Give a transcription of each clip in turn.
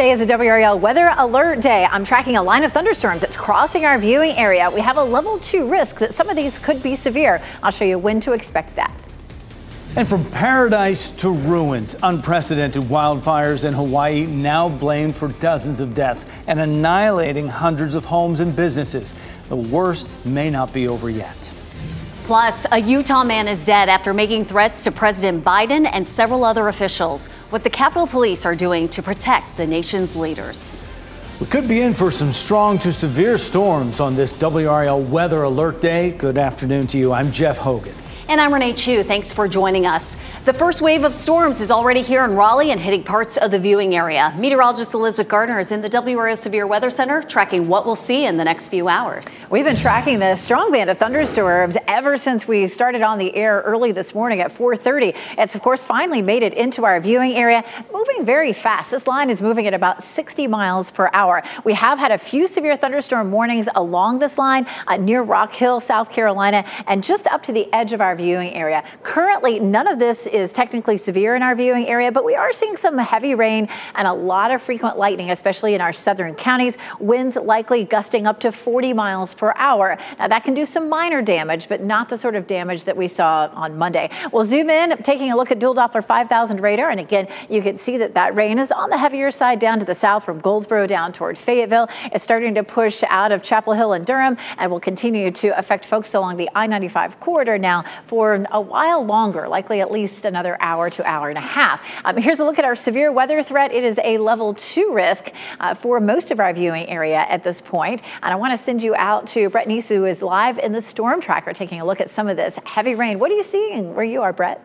Today is a WRAL weather alert day. I'm tracking a line of thunderstorms that's crossing our viewing area. We have a level 2 risk that some of these could be severe. I'll show you when to expect that. And from paradise to ruins, unprecedented wildfires in Hawaii now blamed for dozens of deaths and annihilating hundreds of homes and businesses. The worst may not be over yet. Plus, a Utah man is dead after making threats to President Biden and several other officials. What the Capitol Police are doing to protect the nation's leaders. We could be in for some strong to severe storms on this WRAL weather alert day. Good afternoon to you. I'm Jeff Hogan. And I'm Renee Chu. Thanks for joining us. The first wave of storms is already here in Raleigh and hitting parts of the viewing area. Meteorologist Elizabeth Gardner is in the WRAL Severe Weather Center tracking what we'll see in the next few hours. We've been tracking the strong band of thunderstorms ever since we started on the air early this morning at 4:30. It's, of course, finally made it into our viewing area, moving very fast. This line is moving at about 60 miles per hour. We have had a few severe thunderstorm warnings along this line near Rock Hill, South Carolina, and just up to the edge of our viewing area. Currently, none of this is technically severe in our viewing area, but we are seeing some heavy rain and a lot of frequent lightning, especially in our southern counties. Winds likely gusting up to 40 miles per hour. Now, that can do some minor damage, but not the sort of damage that we saw on Monday. We'll zoom in, taking a look at dual Doppler 5000 radar, and again, you can see that rain is on the heavier side down to the south from Goldsboro down toward Fayetteville. It's starting to push out of Chapel Hill and Durham and will continue to affect folks along the I-95 corridor now for a while longer, likely at least another hour to hour and a half. Here's a look at our severe weather threat. It is a level 2 risk for most of our viewing area at this point. And I want to send you out to Brett Neese, who is live in the storm tracker, taking a look at some of this heavy rain. What are you seeing where you are, Brett?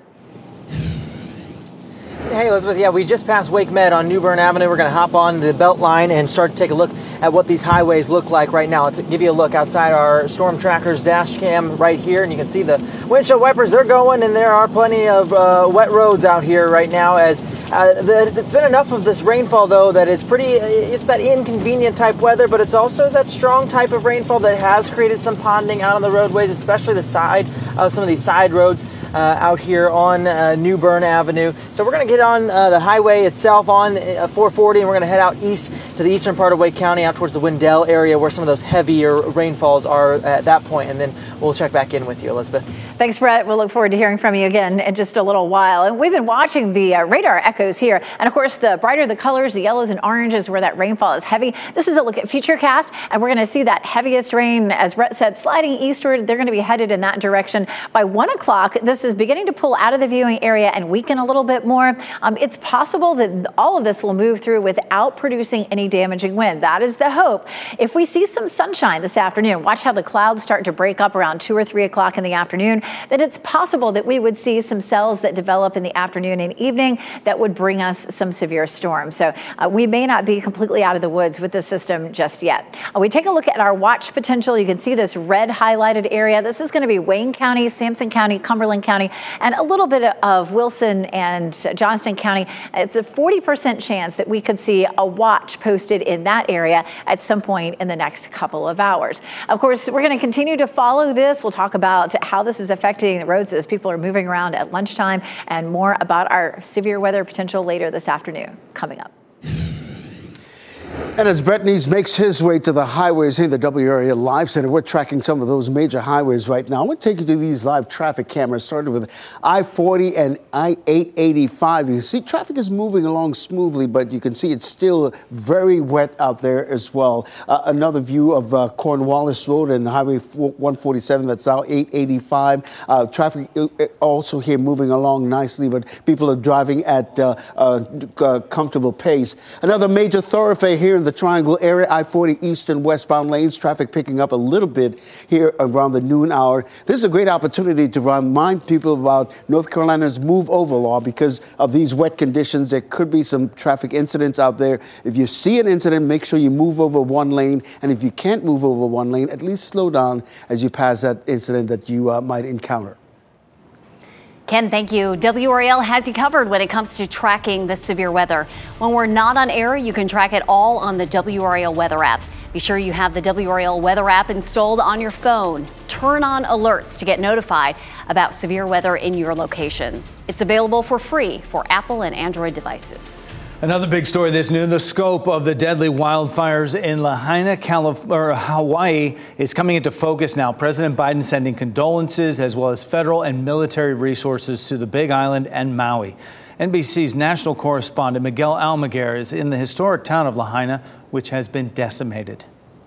Hey, Elizabeth. Yeah, we just passed Wake Med on New Bern Avenue. We're going to hop on the Beltline and start to take a look at what these highways look like right now. Let's give you a look outside our Storm Tracker's dash cam right here, and you can see the windshield wipers. They're going, and there are plenty of wet roads out here right now. As it's been enough of this rainfall, though, that it's that inconvenient type weather, but it's also that strong type of rainfall that has created some ponding out on the roadways, especially the side of some of these side roads out here on New Bern Avenue. So we're going to get on the highway itself on 440, and we're going to head out east to the eastern part of Wake County, out towards the Wendell area, where some of those heavier rainfalls are at that point, and then we'll check back in with you, Elizabeth. Thanks, Brett. We'll look forward to hearing from you again in just a little while. And we've been watching the radar echoes here. And of course, the brighter the colors, the yellows and oranges where that rainfall is heavy. This is a look at Futurecast, and we're going to see that heaviest rain, as Brett said, sliding eastward. They're going to be headed in that direction. By 1 o'clock, this is beginning to pull out of the viewing area and weaken a little bit more. It's possible that all of this will move through without producing any damaging wind. That is the hope. If we see some sunshine this afternoon, watch how the clouds start to break up around 2 or 3 o'clock in the afternoon, then it's possible that we would see some cells that develop in the afternoon and evening that would bring us some severe storms. So we may not be completely out of the woods with the system just yet. We take a look at our watch potential. You can see this red highlighted area. This is going to be Wayne County, Sampson County, Cumberland County, and a little bit of Wilson and Johnston County. It's a 40% chance that we could see a watch posted in that area at some point in the next couple of hours. Of course, we're going to continue to follow this. We'll talk about how this is affecting the roads as people are moving around at lunchtime, and more about our severe weather potential later this afternoon coming up. And as Brett Neese makes his way to the highways here in the WRAL Live Center, we're tracking some of those major highways right now. I want to take you to these live traffic cameras, starting with I-40 and I-885. You see traffic is moving along smoothly, but you can see it's still very wet out there as well. Another view of Cornwallis Road and Highway 147, that's now 885. Traffic also here moving along nicely, but people are driving at a comfortable pace. Another major thoroughfare here in the Triangle area, I-40 east and westbound lanes, traffic picking up a little bit here around the noon hour. This is a great opportunity to remind people about North Carolina's move over law. Because of these wet conditions, there could be some traffic incidents out there. If you see an incident, make sure you move over one lane. And if you can't move over one lane, at least slow down as you pass that incident that you might encounter. Ken, thank you. WRAL has you covered when it comes to tracking the severe weather. When we're not on air, you can track it all on the WRAL weather app. Be sure you have the WRAL weather app installed on your phone. Turn on alerts to get notified about severe weather in your location. It's available for free for Apple and Android devices. Another big story this noon, the scope of the deadly wildfires in Lahaina, Hawaii is coming into focus now. President Biden sending condolences as well as federal and military resources to the Big Island and Maui. NBC's national correspondent Miguel Almaguer is in the historic town of Lahaina, which has been decimated.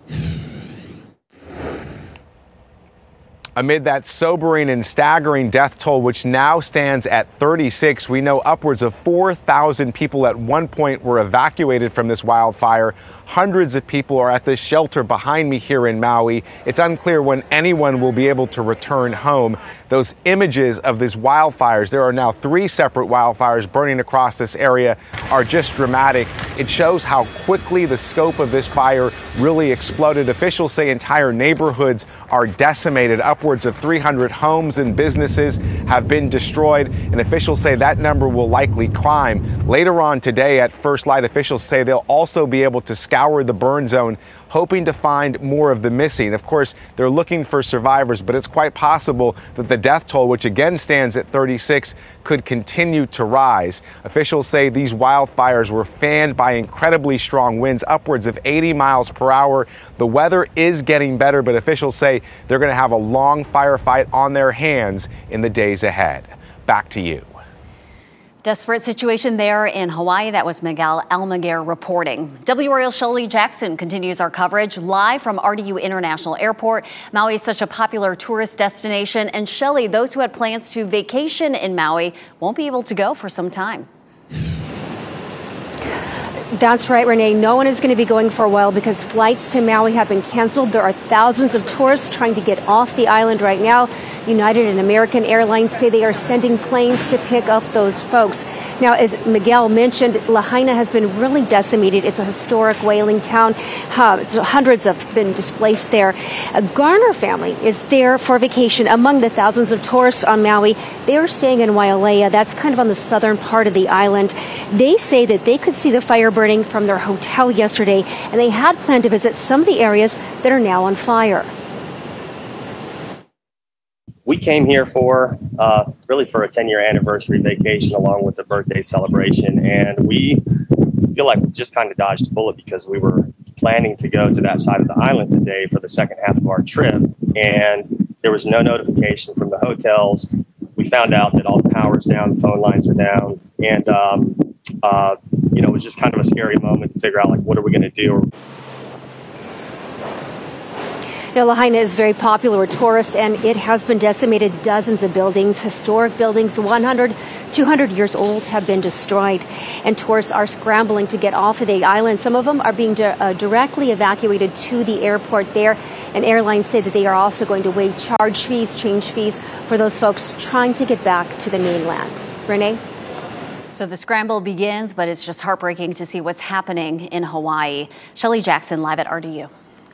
Amid that sobering and staggering death toll, which now stands at 36, we know upwards of 4,000 people at one point were evacuated from this wildfire. Hundreds of people are at this shelter behind me here in Maui. It's unclear when anyone will be able to return home. Those images of these wildfires, there are now 3 separate wildfires burning across this area, are just dramatic. It shows how quickly the scope of this fire really exploded. Officials say entire neighborhoods are decimated. Upwards of 300 homes and businesses have been destroyed, and officials say that number will likely climb. Later on today at First Light, officials say they'll also be able to scour the burn zone, hoping to find more of the missing. Of course, they're looking for survivors, but it's quite possible that the death toll, which again stands at 36, could continue to rise. Officials say these wildfires were fanned by incredibly strong winds, upwards of 80 miles per hour. The weather is getting better, but officials say they're going to have a long firefight on their hands in the days ahead. Back to you. Desperate situation there in Hawaii. That was Miguel Almaguer reporting. WRAL's Shelley Jackson continues our coverage live from RDU International Airport. Maui is such a popular tourist destination. And Shelley, those who had plans to vacation in Maui won't be able to go for some time. That's right, Renee. No one is going to be going for a while because flights to Maui have been canceled. There are thousands of tourists trying to get off the island right now. United and American Airlines say they are sending planes to pick up those folks. Now, as Miguel mentioned, Lahaina has been really decimated. It's a historic whaling town. Hundreds have been displaced there. A Garner family is there for vacation among the thousands of tourists on Maui. They are staying in Wailea. That's kind of on the southern part of the island. They say that they could see the fire burning from their hotel yesterday, and they had planned to visit some of the areas that are now on fire. We came here for really for a 10-year anniversary vacation along with the birthday celebration, and we feel like we just kind of dodged a bullet because we were planning to go to that side of the island today for the second half of our trip, and there was no notification from the hotels. We found out that all the power's down, the phone lines are down, and it was just kind of a scary moment to figure out, like, what are we going to do? Now, Lahaina is very popular with tourists, and it has been decimated. Dozens of buildings, historic buildings, 100, 200 years old, have been destroyed. And tourists are scrambling to get off of the island. Some of them are being directly evacuated to the airport there. And airlines say that they are also going to waive change fees for those folks trying to get back to the mainland. Renee? So the scramble begins, but it's just heartbreaking to see what's happening in Hawaii. Shelley Jackson, live at RDU.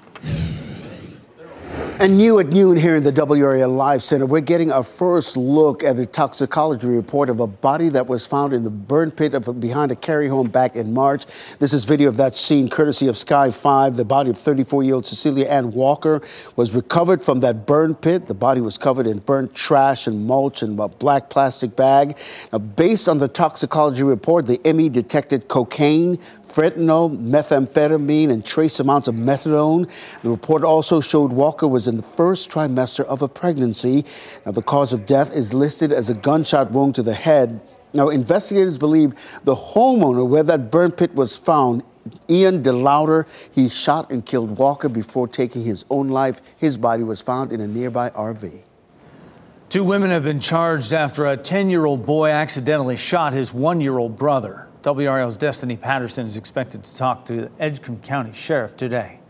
And new at noon here in the WRAL Live Center, we're getting our first look at the toxicology report of a body that was found in the burn pit behind a Cary home back in March. This is video of that scene courtesy of Sky 5. The body of 34-year-old Cecilia Ann Walker was recovered from that burn pit. The body was covered in burnt trash and mulch and a black plastic bag. Now, based on the toxicology report, the ME detected cocaine, fentanyl, methamphetamine, and trace amounts of methadone. The report also showed Walker was in the first trimester of a pregnancy. Now, the cause of death is listed as a gunshot wound to the head. Now, investigators believe the homeowner where that burn pit was found, Ian DeLauder, he shot and killed Walker before taking his own life. His body was found in a nearby RV. 2 women have been charged after a 10-year-old boy accidentally shot his 1-year-old brother. WRAL's Destiny Patterson is expected to talk to the Edgecombe County Sheriff today.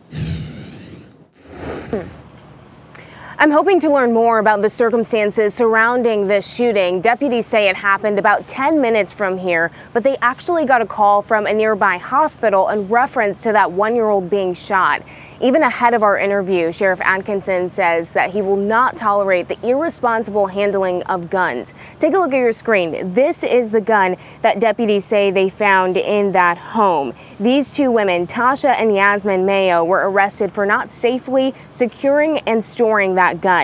I'm hoping to learn more about the circumstances surrounding this shooting. Deputies say it happened about 10 minutes from here, but they actually got a call from a nearby hospital in reference to that 1-year-old being shot. Even ahead of our interview, Sheriff Atkinson says that he will not tolerate the irresponsible handling of guns. Take a look at your screen. This is the gun that deputies say they found in that home. These 2 women, Tasha and Yasmin Mayo, were arrested for not safely securing and storing that gun.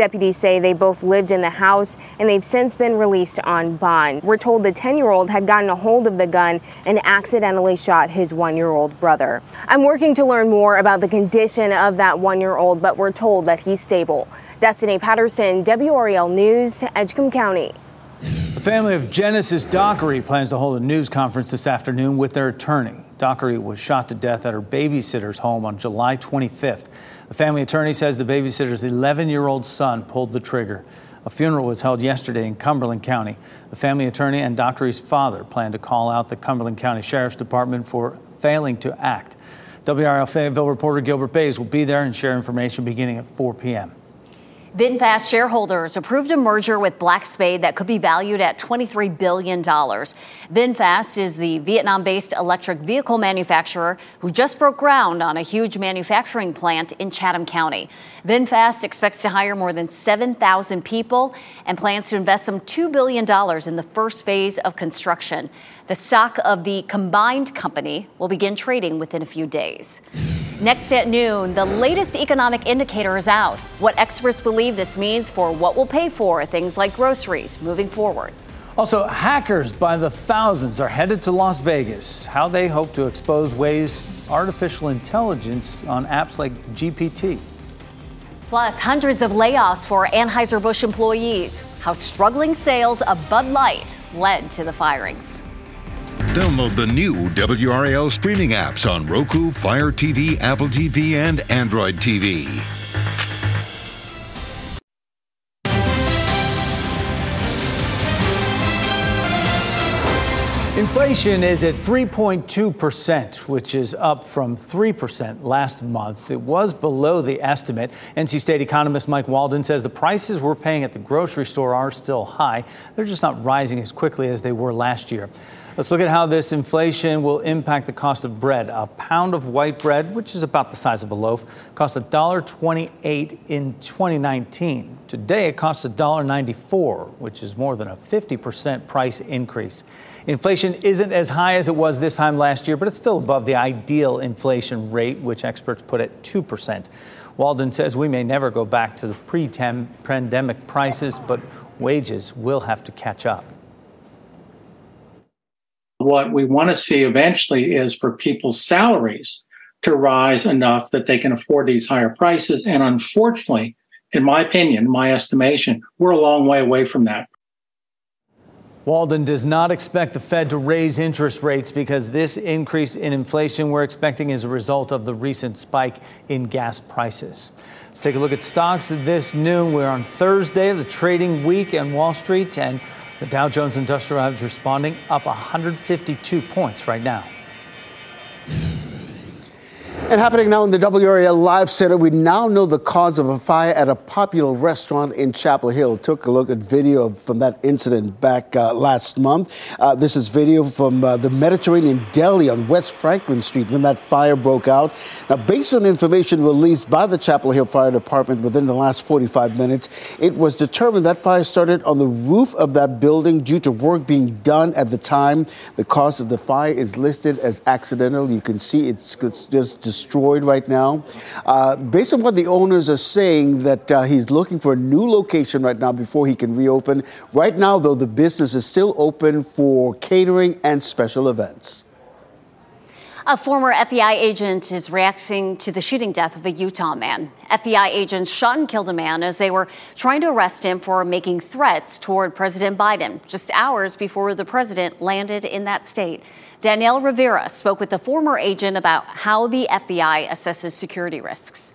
Deputies say they both lived in the house and they've since been released on bond. We're told the 10-year-old had gotten a hold of the gun and accidentally shot his 1-year-old brother. I'm working to learn more about the condition of that 1-year-old, but we're told that he's stable. Destiny Patterson, WRAL News, Edgecombe County. The family of Genesis Dockery plans to hold a news conference this afternoon with their attorney. Dockery was shot to death at her babysitter's home on July 25th. The family attorney says the babysitter's 11-year-old son pulled the trigger. A funeral was held yesterday in Cumberland County. The family attorney and Dockery's father plan to call out the Cumberland County Sheriff's Department for failing to act. WRAL Fayetteville reporter Gilbert Bays will be there and share information beginning at 4 p.m. VinFast shareholders approved a merger with Black Spade that could be valued at $23 billion. VinFast is the Vietnam-based electric vehicle manufacturer who just broke ground on a huge manufacturing plant in Chatham County. VinFast expects to hire more than 7,000 people and plans to invest some $2 billion in the first phase of construction. The stock of the combined company will begin trading within a few days. Next at noon, the latest economic indicator is out. What experts believe this means for what we'll pay for things like groceries moving forward. Also, hackers by the thousands are headed to Las Vegas. How they hope to expose ways artificial intelligence on apps like GPT. Plus, hundreds of layoffs for Anheuser-Busch employees. How struggling sales of Bud Light led to the firings. Download the new WRAL streaming apps on Roku, Fire TV, Apple TV, and Android TV. Inflation is at 3.2%, which is up from 3% last month. It was below the estimate. NC State economist Mike Walden says the prices we're paying at the grocery store are still high. They're just not rising as quickly as they were last year. Let's look at how this inflation will impact the cost of bread. A pound of white bread, which is about the size of a loaf, cost $1.28 in 2019. Today, it costs $1.94, which is more than a 50% price increase. Inflation isn't as high as it was this time last year, but it's still above the ideal inflation rate, which experts put at 2%. Walden says we may never go back to the pre-pandemic prices, but wages will have to catch up. What we want to see eventually is for people's salaries to rise enough that they can afford these higher prices. And unfortunately, in my opinion, my estimation, we're a long way away from that. Walden does not expect the Fed to raise interest rates because this increase in inflation we're expecting is a result of the recent spike in gas prices. Let's take a look at stocks this noon. We're on Thursday of the trading week on Wall Street, and the Dow Jones Industrial Average responding up 152 points right now. And happening now in the WRAL Live Center, we now know the cause of a fire at a popular restaurant in Chapel Hill. Took a look at video from that incident back last month. This is video from the Mediterranean Deli on West Franklin Street when that fire broke out. Now, based on information released by the Chapel Hill Fire Department within the last 45 minutes, it was determined that fire started on the roof of that building due to work being done at the time. The cause of the fire is listed as accidental. You can see it's just destroyed right now. Based on what the owners are saying, that he's looking for a new location right now before he can reopen. Right now, though, the business is still open for catering and special events. A former FBI agent is reacting to the shooting death of a Utah man. FBI agents shot and killed a man as they were trying to arrest him for making threats toward President Biden just hours before the president landed in that state. Danielle Rivera spoke with the former agent about how the FBI assesses security risks.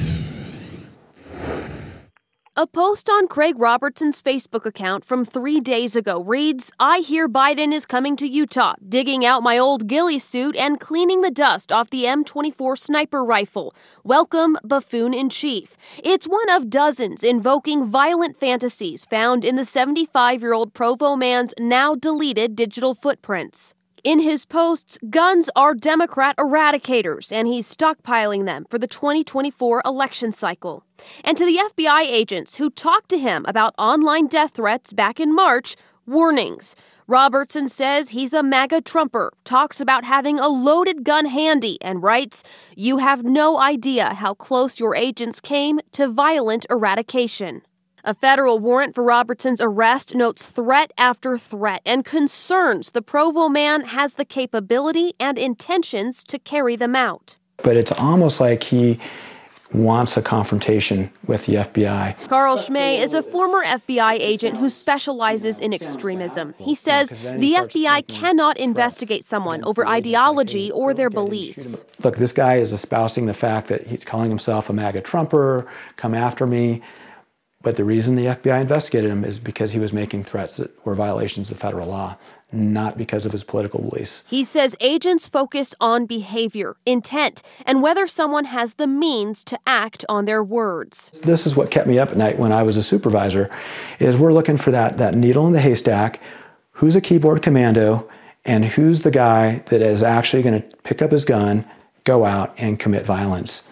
A post on Craig Robertson's Facebook account from 3 days ago reads, "I hear Biden is coming to Utah, digging out my old ghillie suit and cleaning the dust off the M24 sniper rifle. Welcome, buffoon-in-chief." It's one of dozens invoking violent fantasies found in the 75-year-old Provo man's now deleted digital footprints. In his posts, guns are Democrat eradicators, and he's stockpiling them for the 2024 election cycle. And to the FBI agents who talked to him about online death threats back in March, warnings. Robertson says he's a MAGA Trumper, talks about having a loaded gun handy, and writes, "You have no idea how close your agents came to violent eradication." A federal warrant for Robertson's arrest notes threat after threat and concerns the Provo man has the capability and intentions to carry them out. But it's almost like he wants a confrontation with the FBI. Carl Schmay is a former FBI agent who specializes in extremism. He says the FBI cannot investigate someone over ideology or their beliefs. Look, this guy is espousing the fact that he's calling himself a MAGA Trumper, come after me. But the reason the FBI investigated him is because he was making threats that were violations of federal law, not because of his political beliefs. He says agents focus on behavior, intent, and whether someone has the means to act on their words. This is what kept me up at night when I was a supervisor, is we're looking for that needle in the haystack, who's a keyboard commando, and who's the guy that is actually going to pick up his gun, go out, and commit violence.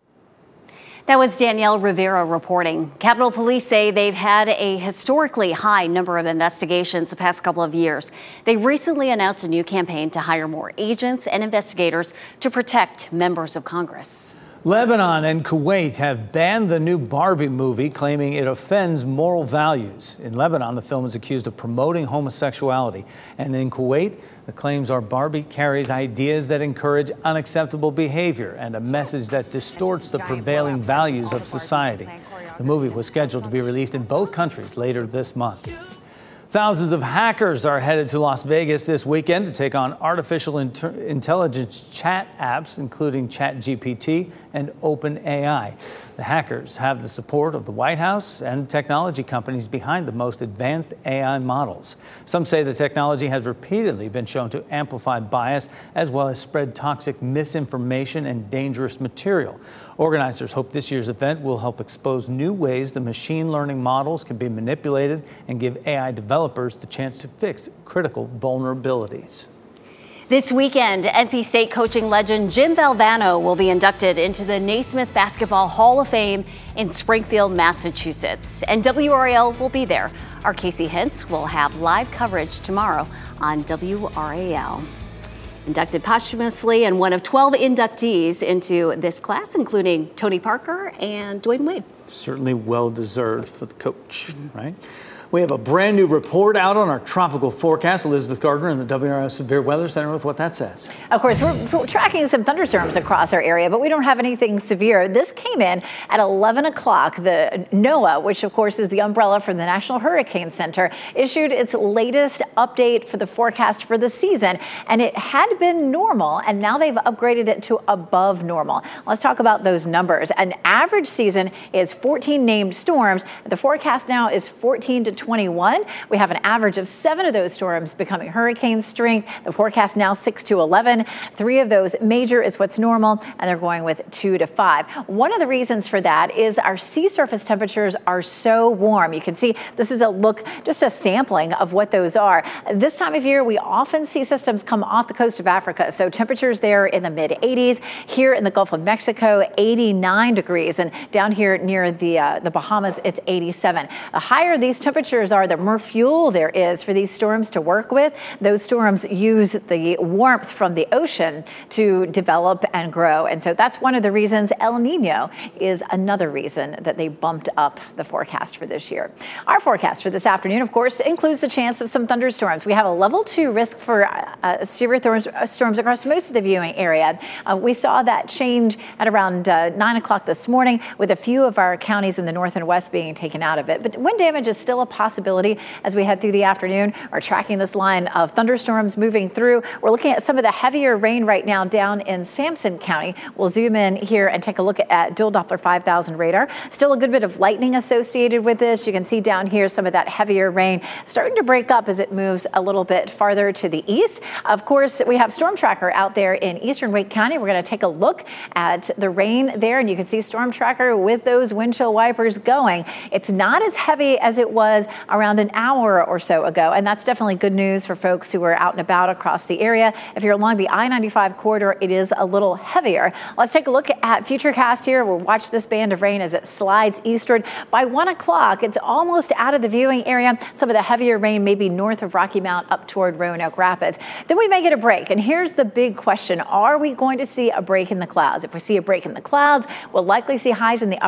That was Danielle Rivera reporting. Capitol Police say they've had a historically high number of investigations the past couple of years. They recently announced a new campaign to hire more agents and investigators to protect members of Congress. Lebanon and Kuwait have banned the new Barbie movie, claiming it offends moral values. In Lebanon, the film is accused of promoting homosexuality. And in Kuwait, the claims are Barbie carries ideas that encourage unacceptable behavior and a message that distorts the prevailing values of society. The movie was scheduled to be released in both countries later this month. Thousands of hackers are headed to Las Vegas this weekend to take on artificial intelligence chat apps, including ChatGPT and OpenAI. The hackers have the support of the White House and technology companies behind the most advanced AI models. Some say the technology has repeatedly been shown to amplify bias as well as spread toxic misinformation and dangerous material. Organizers hope this year's event will help expose new ways the machine learning models can be manipulated and give AI developers the chance to fix critical vulnerabilities. This weekend, NC State coaching legend Jim Valvano will be inducted into the Naismith Basketball Hall of Fame in Springfield, Massachusetts. And WRAL will be there. Our Casey Hintz will have live coverage tomorrow on WRAL. Inducted posthumously and one of 12 inductees into this class, including Tony Parker and Dwayne Wade. Certainly well-deserved for the coach, right? We have a brand new report out on our tropical forecast. Elizabeth Gardner in the WRAL Severe Weather Center with what that says. Of course, we're tracking some thunderstorms across our area, but we don't have anything severe. This came in at 11 o'clock. The NOAA, which of course is the umbrella for the National Hurricane Center, issued its latest update for the forecast for the season. And it had been normal, and now they've upgraded it to above normal. Let's talk about those numbers. An average season is 14 named storms. The forecast now is 14 to 21. We have an average of 7 of those storms becoming hurricane strength. The forecast now 6 to 11. 3 of those major is what's normal, and they're going with 2 to 5. One of the reasons for that is our sea surface temperatures are so warm. You can see this is a look, just a sampling of what those are. This time of year, we often see systems come off the coast of Africa. So temperatures there in the mid 80s. Here in the Gulf of Mexico, 89 degrees. And down here near the Bahamas, it's 87. The higher these temperatures are, the more fuel there is for these storms to work with. Those storms use the warmth from the ocean to develop and grow. And so that's one of the reasons. El Nino is another reason that they bumped up the forecast for this year. Our forecast for this afternoon, of course, includes the chance of some thunderstorms. We have a level 2 risk for severe storms across most of the viewing area. We saw that change at around 9 o'clock this morning, with a few of our counties in the north and west being taken out of it. But wind damage is still a possibility as we head through the afternoon. We're tracking this line of thunderstorms moving through. We're looking at some of the heavier rain right now down in Sampson County. We'll zoom in here and take a look at dual Doppler 5000 radar. Still a good bit of lightning associated with this. You can see down here some of that heavier rain starting to break up as it moves a little bit farther to the east. Of course, we have Storm Tracker out there in eastern Wake County. We're going to take a look at the rain there, and you can see Storm Tracker with those wind chill wipers going. It's not as heavy as it was around an hour or so ago, and that's definitely good news for folks who are out and about across the area. If you're along the I-95 corridor, it is a little heavier. Let's take a look at Futurecast here. We'll watch this band of rain as it slides eastward. By 1 o'clock, it's almost out of the viewing area. Some of the heavier rain may be north of Rocky Mount up toward Roanoke Rapids. Then we may get a break, and here's the big question. Are we going to see a break in the clouds? If we see a break in the clouds, we'll likely see highs in the upper 80s.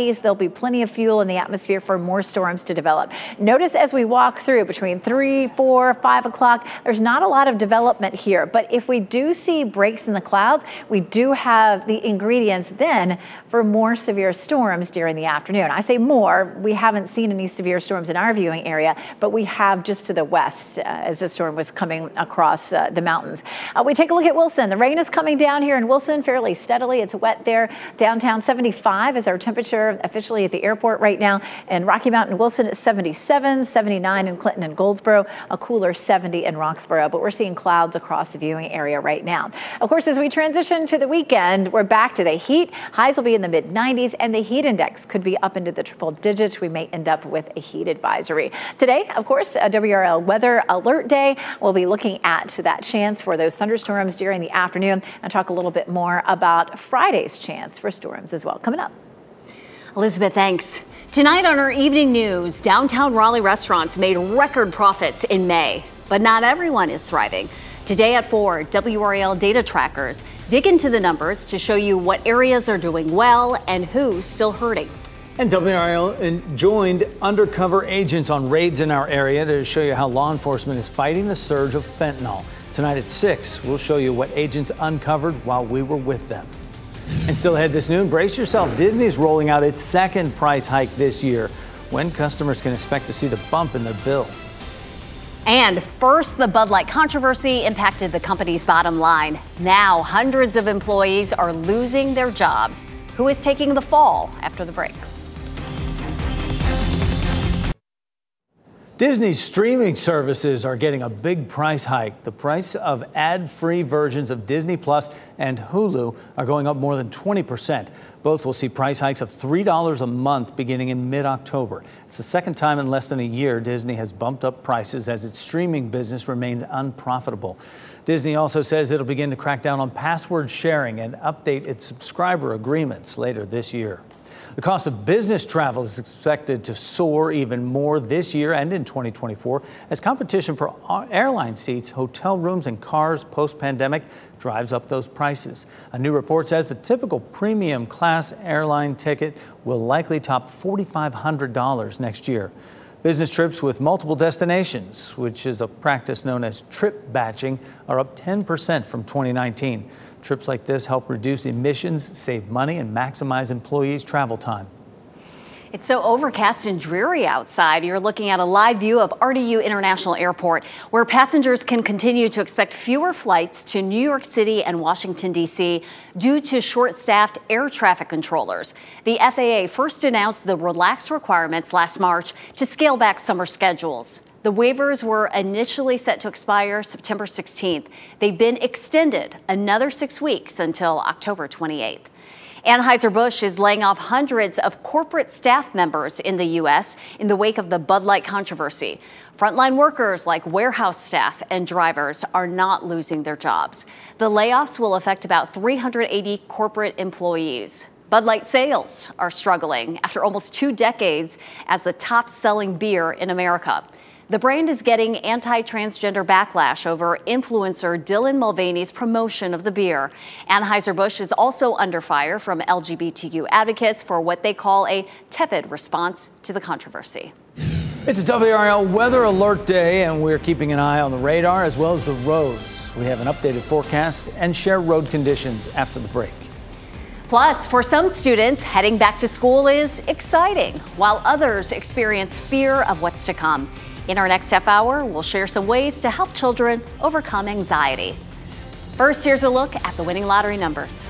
haze, there'll be plenty of fuel in the atmosphere for more storms to develop. Notice as we walk through between 3, 4, 5 o'clock, there's not a lot of development here. But if we do see breaks in the clouds, we do have the ingredients then for more severe storms during the afternoon. I say more. We haven't seen any severe storms in our viewing area, but we have just to the west as the storm was coming across the mountains. We take a look at Wilson. The rain is coming down here in Wilson fairly steadily. It's wet there. Downtown 75 is our temperature officially at the airport right now. And Rocky Mountain, Wilson is 77, 79 in Clinton and Goldsboro, a cooler 70 in Roxborough. But we're seeing clouds across the viewing area right now. Of course, as we transition to the weekend, we're back to the heat. Highs will be in the mid-90s, and the heat index could be up into the triple digits. We may end up with a heat advisory. Today, of course, a WRAL weather alert day. We'll be looking at that chance for those thunderstorms during the afternoon and talk a little bit more about Friday's chance for storms as well. Coming up. Elizabeth, thanks. Tonight on our evening news, downtown Raleigh restaurants made record profits in May, but not everyone is thriving. Today at 4, WRAL data trackers dig into the numbers to show you what areas are doing well and who's still hurting. And WRAL joined undercover agents on raids in our area to show you how law enforcement is fighting the surge of fentanyl. Tonight at 6, we'll show you what agents uncovered while we were with them. And still ahead this noon, brace yourself. Disney's rolling out its second price hike this year. When customers can expect to see the bump in their bill. And first, the Bud Light controversy impacted the company's bottom line. Now, hundreds of employees are losing their jobs. Who is taking the fall after the break? Disney's streaming services are getting a big price hike. The price of ad-free versions of Disney Plus and Hulu are going up more than 20%. Both will see price hikes of $3 a month beginning in mid-October. It's the second time in less than a year Disney has bumped up prices as its streaming business remains unprofitable. Disney also says it'll begin to crack down on password sharing and update its subscriber agreements later this year. The cost of business travel is expected to soar even more this year and in 2024 as competition for airline seats, hotel rooms, and cars post-pandemic drives up those prices. A new report says the typical premium class airline ticket will likely top $4,500 next year. Business trips with multiple destinations, which is a practice known as trip batching, are up 10% from 2019. Trips like this help reduce emissions, save money, and maximize employees' travel time. It's so overcast and dreary outside. You're looking at a live view of RDU International Airport, where passengers can continue to expect fewer flights to New York City and Washington, D.C. due to short-staffed air traffic controllers. The FAA first announced the relaxed requirements last March to scale back summer schedules. The waivers were initially set to expire September 16th. They've been extended another 6 weeks until October 28th. Anheuser-Busch is laying off hundreds of corporate staff members in the U.S. in the wake of the Bud Light controversy. Frontline workers like warehouse staff and drivers are not losing their jobs. The layoffs will affect about 380 corporate employees. Bud Light sales are struggling after almost 2 decades as the top-selling beer in America. The brand is getting anti-transgender backlash over influencer Dylan Mulvaney's promotion of the beer. Anheuser-Busch is also under fire from LGBTQ advocates for what they call a tepid response to the controversy. It's a WRAL weather alert day, and we're keeping an eye on the radar as well as the roads. We have an updated forecast and share road conditions after the break. Plus, for some students, heading back to school is exciting, while others experience fear of what's to come. In our next half hour, we'll share some ways to help children overcome anxiety. First, here's a look at the winning lottery numbers.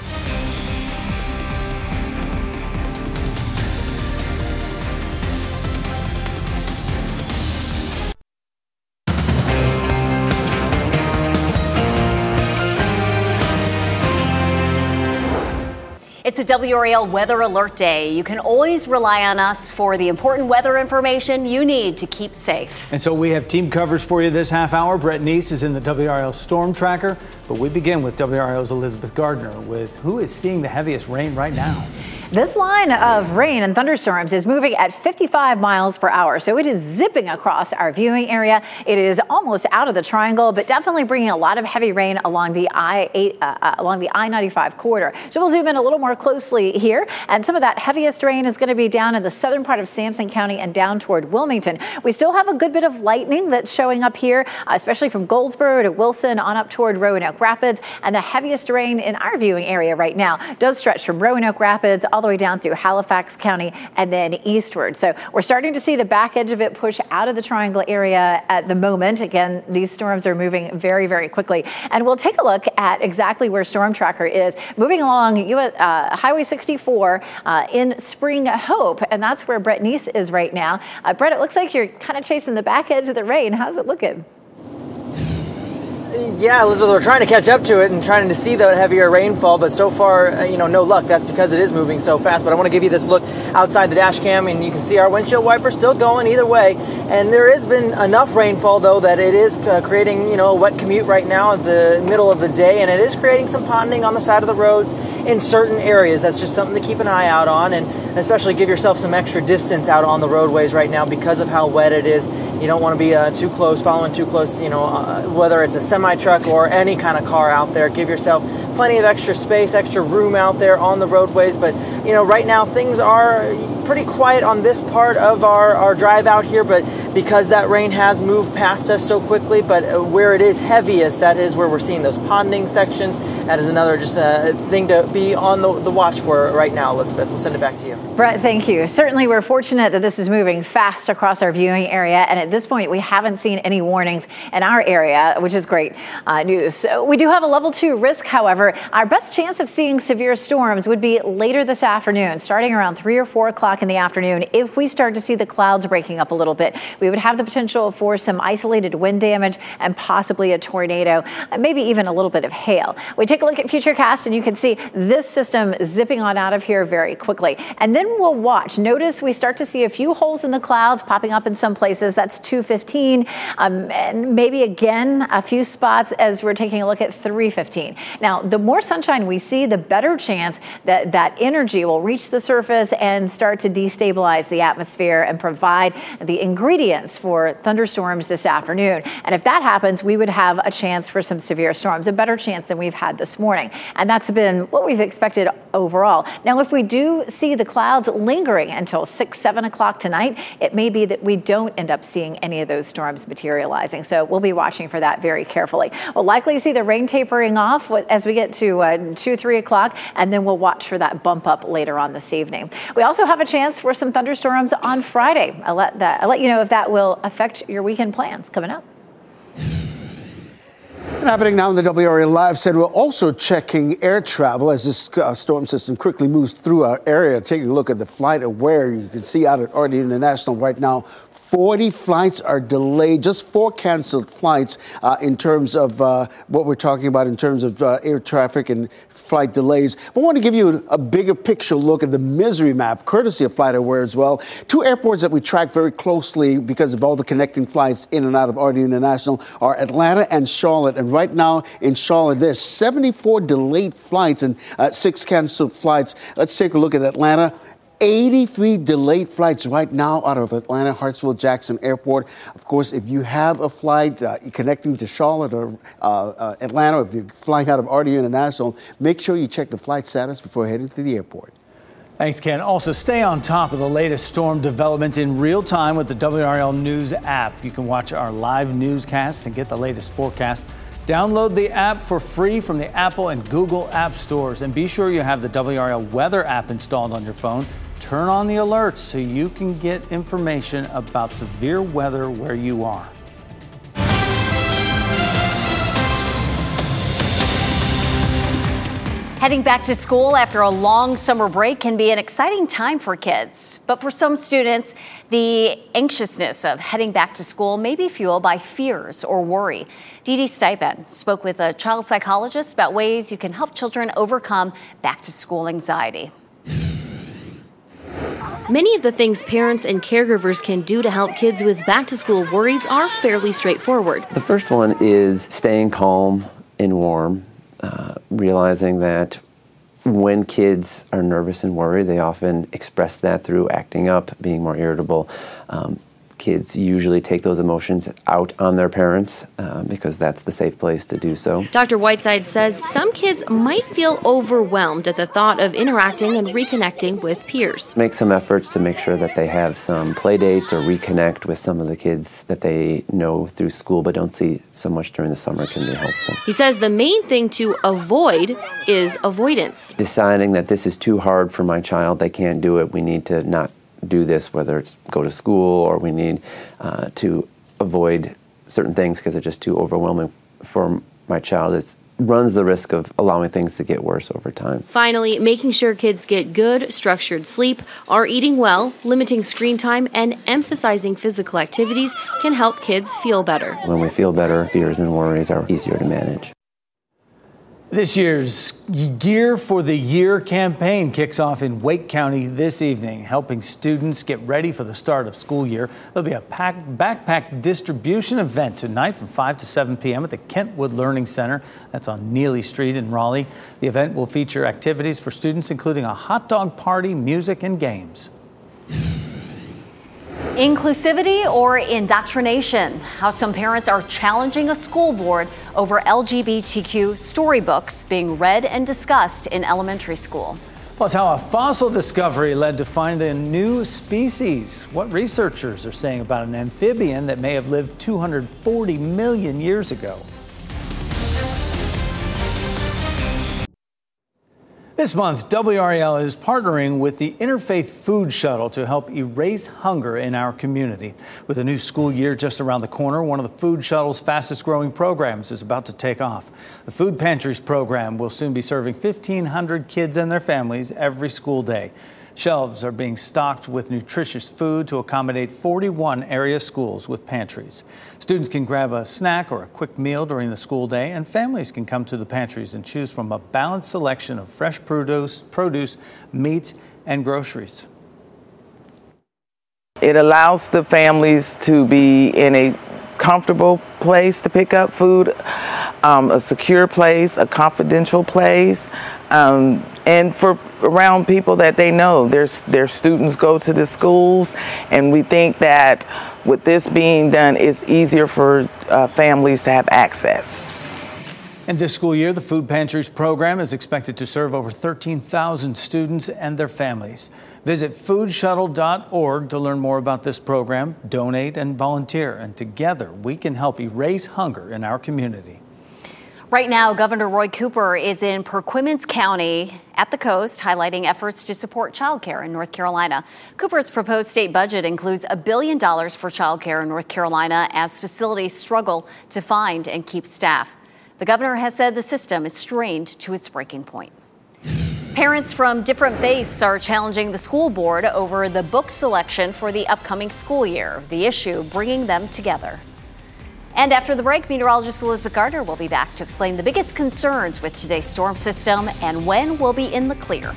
It's a WRAL weather alert day. You can always rely on us for the important weather information you need to keep safe. And so we have team coverage for you this half hour. Brett Neese is in the WRAL Storm Tracker, but we begin with WRAL's Elizabeth Gardner with who is seeing the heaviest rain right now. This line of rain and thunderstorms is moving at 55 miles per hour, so it is zipping across our viewing area. It is almost out of the triangle, but definitely bringing a lot of heavy rain along the I-95 corridor. So we'll zoom in a little more closely here, and some of that heaviest rain is going to be down in the southern part of Sampson County and down toward Wilmington. We still have a good bit of lightning that's showing up here, especially from Goldsboro to Wilson on up toward Roanoke Rapids, and the heaviest rain in our viewing area right now does stretch from Roanoke Rapids all the way down through Halifax County and then eastward. So we're starting to see the back edge of it push out of the triangle area at the moment. Again, these storms are moving very, very quickly. And we'll take a look at exactly where Storm Tracker is. Moving along Highway 64 in Spring Hope, and that's where Brett Neese is right now. Brett, it looks like you're kind of chasing the back edge of the rain. How's it looking? Yeah, Elizabeth, we're trying to catch up to it and trying to see the heavier rainfall, but so far, no luck. That's because it is moving so fast. But I want to give you this look outside the dash cam, and you can see our windshield wiper still going either way. And there has been enough rainfall, though, that it is creating, a wet commute right now at the middle of the day, and it is creating some ponding on the side of the roads in certain areas. That's just something to keep an eye out on, and especially give yourself some extra distance out on the roadways right now because of how wet it is. You don't want to be too close, following too close, whether it's a semi-truck or any kind of car out there. Give yourself plenty of extra space, extra room out there on the roadways. But, right now things are pretty quiet on this part of our drive out here, but because that rain has moved past us so quickly, but where it is heaviest, that is where we're seeing those ponding sections. That is another just thing to be on the watch for right now, Elizabeth. We'll send it back to you. Brett, thank you. Certainly, we're fortunate that this is moving fast across our viewing area, and at this point, we haven't seen any warnings in our area, which is great news. So we do have a level 2 risk, however. Our best chance of seeing severe storms would be later this afternoon, starting around 3 or 4 o'clock in the afternoon. If we start to see the clouds breaking up a little bit, we would have the potential for some isolated wind damage and possibly a tornado, maybe even a little bit of hail. We take a look at Futurecast, and you can see this system zipping on out of here very quickly. And then we'll watch. Notice we start to see a few holes in the clouds popping up in some places. That's 2:15, and maybe again a few spots as we're taking a look at 3:15. Now, the more sunshine we see, the better chance that that energy will reach the surface and start to destabilize the atmosphere and provide the ingredients for thunderstorms this afternoon. And if that happens, we would have a chance for some severe storms, a better chance than we've had this morning. And that's been what we've expected overall. Now, if we do see the clouds lingering until 6, 7 o'clock tonight, it may be that we don't end up seeing any of those storms materializing. So we'll be watching for that very carefully. We'll likely see the rain tapering off as we get to 2, 3 o'clock, and then we'll watch for that bump up later on this evening. We also have a chance for some thunderstorms on Friday. I'll let you know if that will affect your weekend plans coming up. And happening now in the WRAL Live Center, we're also checking air travel as this storm system quickly moves through our area. Taking a look at the flight aware, you can see out at RD International right now, 40 flights are delayed, just 4 canceled flights in terms of what we're talking about in terms of air traffic and flight delays. But I want to give you a bigger picture look at the misery map, courtesy of FlightAware as well. 2 airports that we track very closely because of all the connecting flights in and out of RD International are Atlanta and Charlotte. And right now in Charlotte, there's 74 delayed flights and 6 canceled flights. Let's take a look at Atlanta. 83 delayed flights right now out of Atlanta Hartsfield-Jackson Airport. Of course, if you have a flight connecting to Charlotte or Atlanta, or if you're flying out of RD International, make sure you check the flight status before heading to the airport. Thanks, Ken. Also, stay on top of the latest storm developments in real time with the WRAL News app. You can watch our live newscasts and get the latest forecast. Download the app for free from the Apple and Google app stores. And be sure you have the WRAL Weather app installed on your phone. Turn on the alerts so you can get information about severe weather where you are. Heading back to school after a long summer break can be an exciting time for kids. But for some students, the anxiousness of heading back to school may be fueled by fears or worry. Dee Dee Stipend spoke with a child psychologist about ways you can help children overcome back to school anxiety. Many of the things parents and caregivers can do to help kids with back-to-school worries are fairly straightforward. The first one is staying calm and warm, realizing that when kids are nervous and worried, they often express that through acting up, being more irritable. Kids usually take those emotions out on their parents because that's the safe place to do so. Dr. Whiteside says some kids might feel overwhelmed at the thought of interacting and reconnecting with peers. Make some efforts to make sure that they have some play dates or reconnect with some of the kids that they know through school but don't see so much during the summer can be helpful. He says the main thing to avoid is avoidance. Deciding that this is too hard for my child, they can't do it, we need to not do this, whether it's go to school or we need to avoid certain things because they're just too overwhelming for my child. It runs the risk of allowing things to get worse over time. Finally, making sure kids get good, structured sleep, are eating well, limiting screen time, and emphasizing physical activities can help kids feel better. When we feel better, fears and worries are easier to manage. This year's Gear for the Year campaign kicks off in Wake County this evening, helping students get ready for the start of school year. There'll be a backpack distribution event tonight from 5 to 7 p.m. at the Kentwood Learning Center. That's on Neely Street in Raleigh. The event will feature activities for students, including a hot dog party, music, and games. Inclusivity or indoctrination? How some parents are challenging a school board over LGBTQ storybooks being read and discussed in elementary school. Plus, how a fossil discovery led to finding a new species. What researchers are saying about an amphibian that may have lived 240 million years ago. This month, WRAL is partnering with the Interfaith Food Shuttle to help erase hunger in our community. With a new school year just around the corner, one of the Food Shuttle's fastest growing programs is about to take off. The Food Pantries program will soon be serving 1,500 kids and their families every school day. Shelves are being stocked with nutritious food to accommodate 41 area schools with pantries. Students can grab a snack or a quick meal during the school day, and families can come to the pantries and choose from a balanced selection of fresh produce, meat, and groceries. It allows the families to be in a comfortable place to pick up food, a secure place, a confidential place, and for around people that they know. Their students go to the schools, and we think that with this being done, it's easier for families to have access. And this school year, the Food Pantries program is expected to serve over 13,000 students and their families. Visit foodshuttle.org to learn more about this program, donate and volunteer, and together we can help erase hunger in our community. Right now, Governor Roy Cooper is in Perquimans County at the coast, highlighting efforts to support childcare in North Carolina. Cooper's proposed state budget includes $1 billion for childcare in North Carolina as facilities struggle to find and keep staff. The governor has said the system is strained to its breaking point. Parents from different faiths are challenging the school board over the book selection for the upcoming school year, the issue bringing them together. And after the break, meteorologist Elizabeth Gardner will be back to explain the biggest concerns with today's storm system and when we'll be in the clear.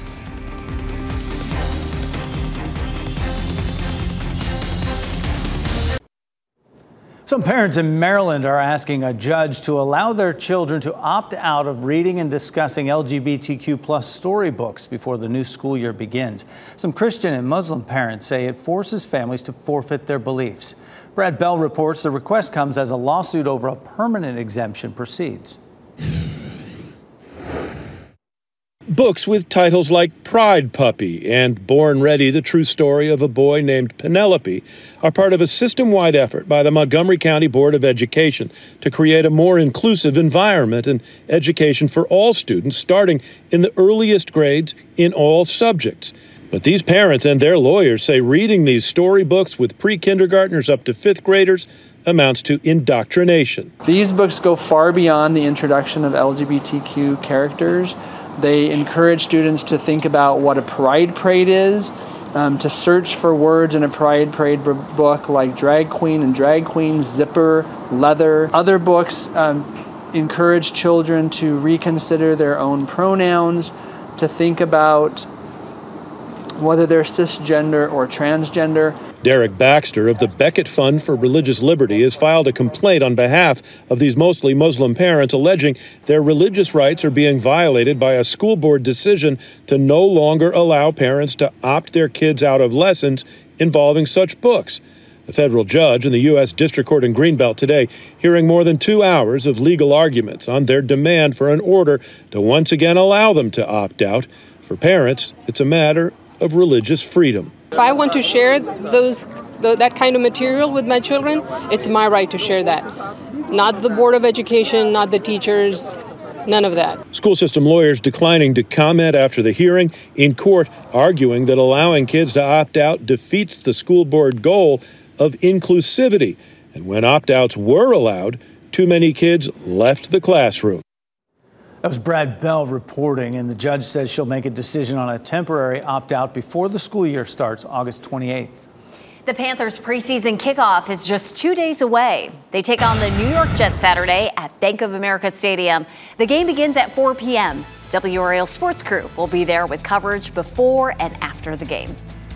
Some parents in Maryland are asking a judge to allow their children to opt out of reading and discussing LGBTQ plus storybooks before the new school year begins. Some Christian and Muslim parents say it forces families to forfeit their beliefs. Brad Bell reports the request comes as a lawsuit over a permanent exemption proceeds. Books with titles like Pride Puppy and Born Ready, the true story of a boy named Penelope, are part of a system-wide effort by the Montgomery County Board of Education to create a more inclusive environment and education for all students, starting in the earliest grades in all subjects. But these parents and their lawyers say reading these storybooks with pre-kindergartners up to fifth graders amounts to indoctrination. These books go far beyond the introduction of LGBTQ characters. They encourage students to think about what a pride parade is, to search for words in a pride parade book like drag queen and drag queen, zipper, leather. Other books encourage children to reconsider their own pronouns, to think about whether they're cisgender or transgender. Derek Baxter of the Becket Fund for Religious Liberty has filed a complaint on behalf of these mostly Muslim parents, alleging their religious rights are being violated by a school board decision to no longer allow parents to opt their kids out of lessons involving such books. A federal judge in the U.S. District Court in Greenbelt today hearing more than 2 hours of legal arguments on their demand for an order to once again allow them to opt out. For parents, it's a matter of religious freedom. If I want to share that kind of material with my children, it's my right to share that. Not the Board of Education, not the teachers, none of that. School system lawyers declining to comment after the hearing, in court arguing that allowing kids to opt out defeats the school board goal of inclusivity. And when opt-outs were allowed, too many kids left the classroom. That was Brad Bell reporting, and the judge says she'll make a decision on a temporary opt-out before the school year starts August 28th. The Panthers' preseason kickoff is just 2 days away. They take on the New York Jets Saturday at Bank of America Stadium. The game begins at 4 p.m. WRAL Sports Crew will be there with coverage before and after the game.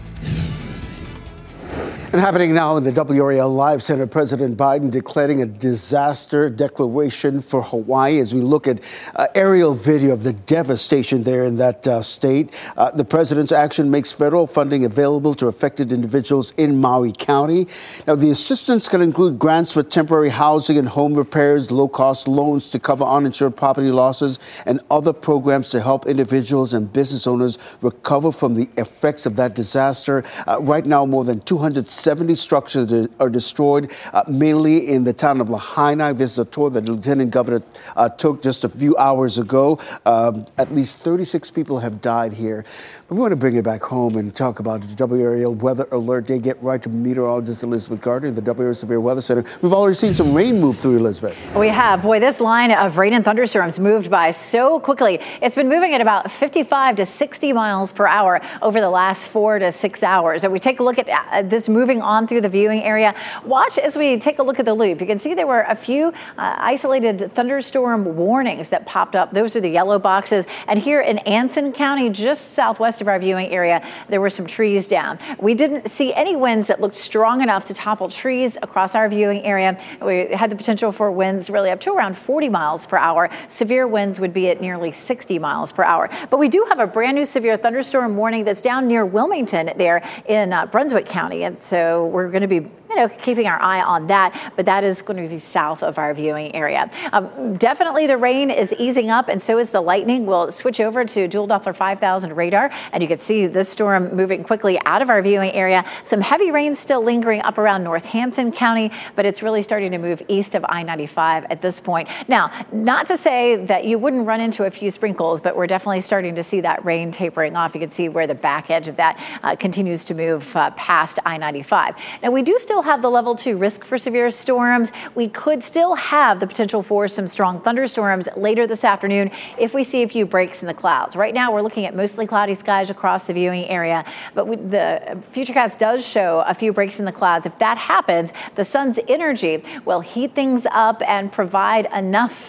And happening now in the WRAL Live Center, President Biden declaring a disaster declaration for Hawaii as we look at aerial video of the devastation there in that state. The president's action makes federal funding available to affected individuals in Maui County. Now, the assistance can include grants for temporary housing and home repairs, low-cost loans to cover uninsured property losses, and other programs to help individuals and business owners recover from the effects of that disaster. Right now, more than 270 structures are destroyed, mainly in the town of Lahaina. This is a tour that the Lieutenant Governor took just a few hours ago. At least 36 people have died here. But we want to bring it back home and talk about the WRAL Weather Alert Day. Get right to meteorologist Elizabeth Gardner in the WRAL Severe Weather Center. We've already seen some rain move through, Elizabeth. We have. Boy, this line of rain and thunderstorms moved by so quickly. It's been moving at about 55 to 60 miles per hour over the last 4 to 6 hours. And we take a look at this moving on through the viewing area. Watch as we take a look at the loop. You can see there were a few isolated thunderstorm warnings that popped up. Those are the yellow boxes. And here in Anson County, just southwest of our viewing area, there were some trees down. We didn't see any winds that looked strong enough to topple trees across our viewing area. We had the potential for winds really up to around 40 miles per hour. Severe winds would be at nearly 60 miles per hour. But we do have a brand new severe thunderstorm warning that's down near Wilmington there in Brunswick County. And so we're going to be keeping our eye on that, but that is going to be south of our viewing area. Definitely the rain is easing up, and so is the lightning. We'll switch over to dual Doppler 5000 radar, and you can see this storm moving quickly out of our viewing area. Some heavy rain still lingering up around Northampton County, but it's really starting to move east of I-95 at this point. Now, not to say that you wouldn't run into a few sprinkles, but we're definitely starting to see that rain tapering off. You can see where the back edge of that continues to move past I-95. Now, we do still have the level 2 risk for severe storms. We could still have the potential for some strong thunderstorms later this afternoon if we see a few breaks in the clouds. Right now, we're looking at mostly cloudy skies across the viewing area, but the Futurecast does show a few breaks in the clouds. If that happens, the sun's energy will heat things up and provide enough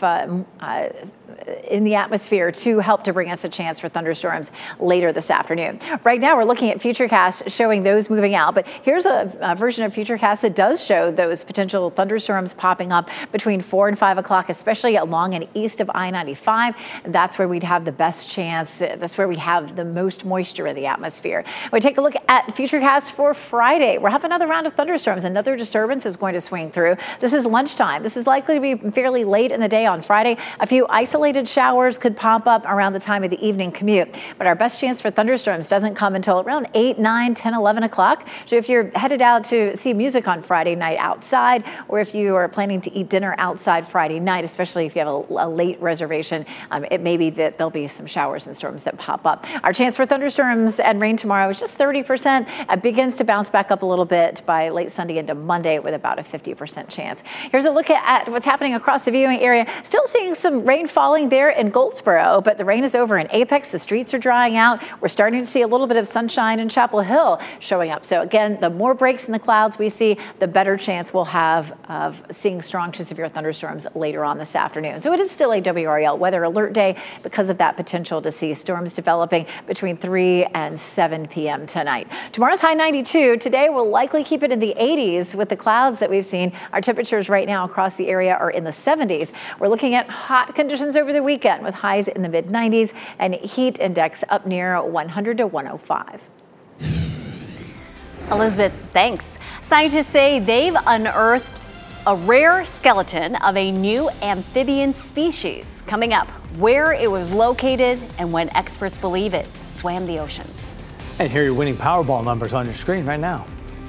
in the atmosphere to help to bring us a chance for thunderstorms later this afternoon. Right now, we're looking at Futurecast showing those moving out, but here's a version of Futurecast that does show those potential thunderstorms popping up between 4 and 5 o'clock, especially along and east of I-95. That's where we'd have the best chance. That's where we have the most moisture in the atmosphere. We take a look at Futurecast for Friday. We'll have another round of thunderstorms. Another disturbance is going to swing through. This is lunchtime. This is likely to be fairly late in the day on Friday. A few isolated showers could pop up around the time of the evening commute, but our best chance for thunderstorms doesn't come until around 8, 9, 10, 11 o'clock. So if you're headed out to see music on Friday night outside, or if you are planning to eat dinner outside Friday night, especially if you have a late reservation, it may be that there'll be some showers and storms that pop up. Our chance for thunderstorms and rain tomorrow is just 30%. It begins to bounce back up a little bit by late Sunday into Monday with about a 50% chance. Here's a look at what's happening across the viewing area. Still seeing some rain falling falling there in Goldsboro, but the rain is over in Apex. The streets are drying out. We're starting to see a little bit of sunshine in Chapel Hill showing up. So again, the more breaks in the clouds we see, the better chance we'll have of seeing strong to severe thunderstorms later on this afternoon. So it is still a WRAL weather alert day because of that potential to see storms developing between 3 and 7 p.m. tonight. Tomorrow's high 92. Today we'll likely keep it in the 80s with the clouds that we've seen. Our temperatures right now across the area are in the 70s. We're looking at hot conditions over the weekend with highs in the mid 90s and heat index up near 100 to 105. Elizabeth, thanks. Scientists say they've unearthed a rare skeleton of a new amphibian species. Coming up, where it was located and when experts believe it swam the oceans. And here are your winning Powerball numbers on your screen right now.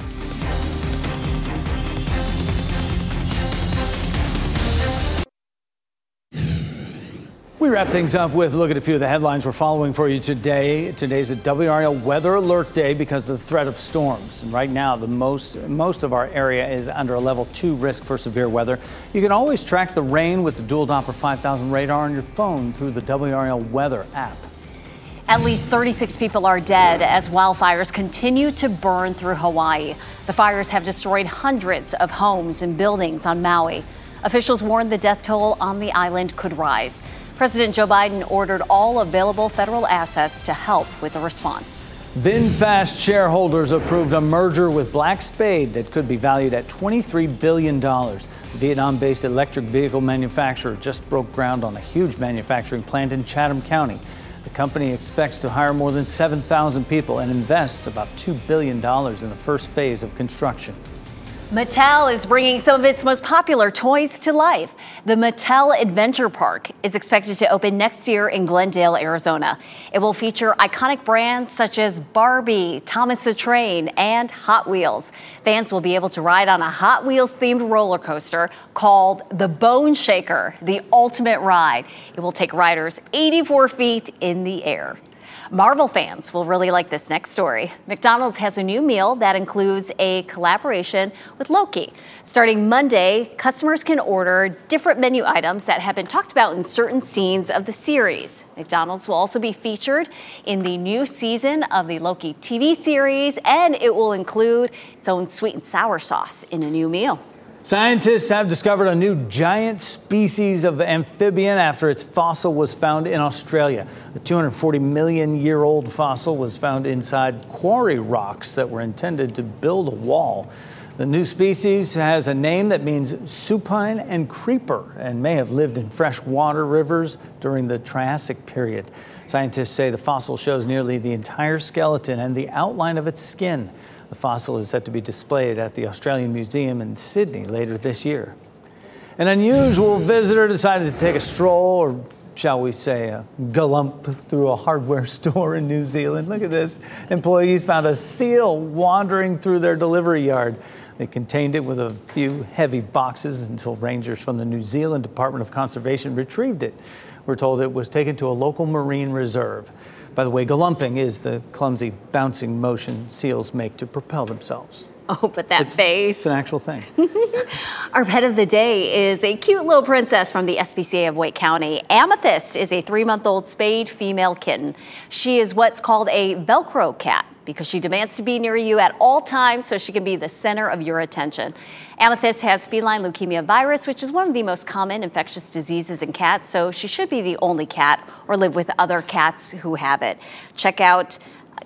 We wrap things up with a look at a few of the headlines we're following for you today. Today's a WRAL weather alert day because of the threat of storms. And right now, most of our area is under a level 2 risk for severe weather. You can always track the rain with the Dual Doppler 5000 radar on your phone through the WRAL weather app. At least 36 people are dead as wildfires continue to burn through Hawaii. The fires have destroyed hundreds of homes and buildings on Maui. Officials warned the death toll on the island could rise. President Joe Biden ordered all available federal assets to help with the response. VinFast shareholders approved a merger with Black Spade that could be valued at $23 billion. The Vietnam-based electric vehicle manufacturer just broke ground on a huge manufacturing plant in Chatham County. The company expects to hire more than 7,000 people and invest about $2 billion in the first phase of construction. Mattel is bringing some of its most popular toys to life. The Mattel Adventure Park is expected to open next year in Glendale, Arizona. It will feature iconic brands such as Barbie, Thomas the Train, and Hot Wheels. Fans will be able to ride on a Hot Wheels-themed roller coaster called the Bone Shaker, the ultimate ride. It will take riders 84 feet in the air. Marvel fans will really like this next story. McDonald's has a new meal that includes a collaboration with Loki. Starting Monday, customers can order different menu items that have been talked about in certain scenes of the series. McDonald's will also be featured in the new season of the Loki TV series, and it will include its own sweet and sour sauce in a new meal. Scientists have discovered a new giant species of amphibian after its fossil was found in Australia. The 240-million-year-old fossil was found inside quarry rocks that were intended to build a wall. The new species has a name that means supine and creeper and may have lived in freshwater rivers during the Triassic period. Scientists say the fossil shows nearly the entire skeleton and the outline of its skin. The fossil is set to be displayed at the Australian Museum in Sydney later this year. An unusual visitor decided to take a stroll, or shall we say a galump, through a hardware store in New Zealand. Look at this. Employees found a seal wandering through their delivery yard. They contained it with a few heavy boxes until rangers from the New Zealand Department of Conservation retrieved it. We're told it was taken to a local marine reserve. By the way, galumping is the clumsy bouncing motion seals make to propel themselves. Oh, but that face. It's an actual thing. Our pet of the day is a cute little princess from the SPCA of Wake County. Amethyst is a 3-month-old spayed female kitten. She is what's called a Velcro cat because she demands to be near you at all times so she can be the center of your attention. Amethyst has feline leukemia virus, which is one of the most common infectious diseases in cats, so she should be the only cat or live with other cats who have it. Check out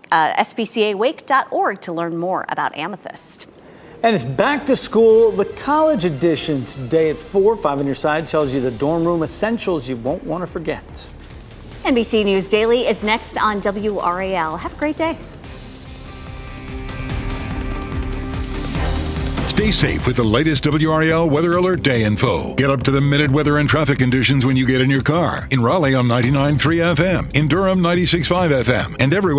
spcawake.org to learn more about Amethyst. And it's back to school, the college edition, today at 4. 5 on your side tells you the dorm room essentials you won't want to forget. NBC News Daily is next on WRAL. Have a great day. Stay safe with the latest WRAL Weather Alert Day info. Get up to the minute weather and traffic conditions when you get in your car. In Raleigh on 99.3 FM, in Durham 96.5 FM, and everywhere